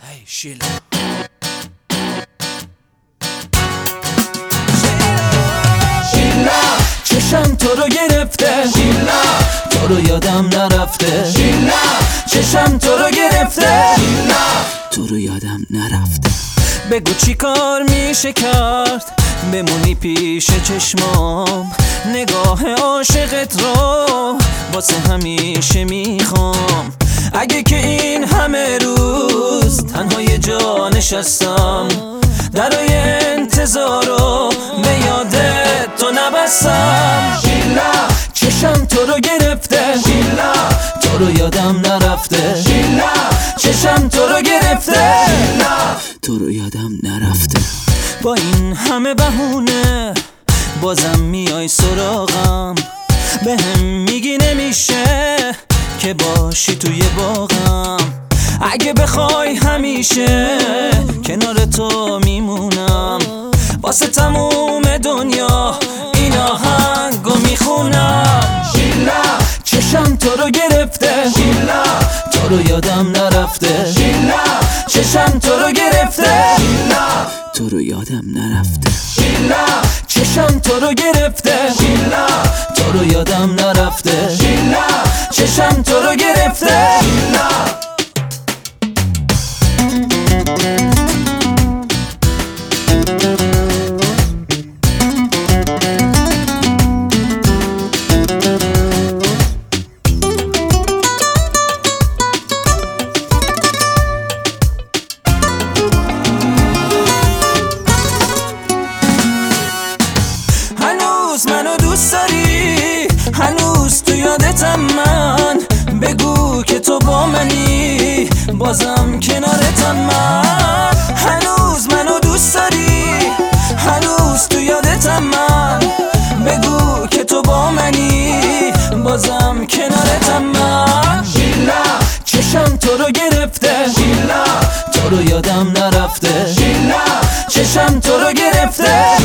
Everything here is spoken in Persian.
ای شیلا چشم تو رو گرفته شیلا، تو رو یادم نرفته شیلا. چشم تو رو گرفته شیلا، تو رو یادم نرفته. بگو چی کار میشه کرد بمونی پیش چشمام، نگاه عاشقت رو واسه همیشه میخوام. اگه که این همه روز تنها یه جا نشستم، درای انتظارو به یادت تو نبستم شیلا. چشم تو رو گرفته شیلا، تو رو یادم نرفته شیلا. چشم تو رو گرفته شیلا، تو رو یادم نرفته. با این همه بهونه بازم میای سراغم، بهم میگی نمیشه که باشی توی باغم. اگه بخوای همیشه کنار تو میمونم، واسه تموم دنیا این آهنگو میخونم شیلا. چشم تو رو گرفته شیلا، تو رو یادم نرفته شیلا. چشم تو رو گرفته شیلا، تو رو یادم نرفته شیلا. چشم تو رو گرفته شیلا، تو رو یادم نرفته شیلا. چشم تو رو گرفته شیلا. منو دوست داری هنوز تو یادتم من، بگو که تو با منی بازم کنارتم من. هنوز منو دوست داری هنوز تو یادتم من، بگو که تو با منی بازم کنارتم من شیلا. چشم تو رو گرفته شیلا، تو رو یادم نرفته شیلا. چشم تو رو گرفته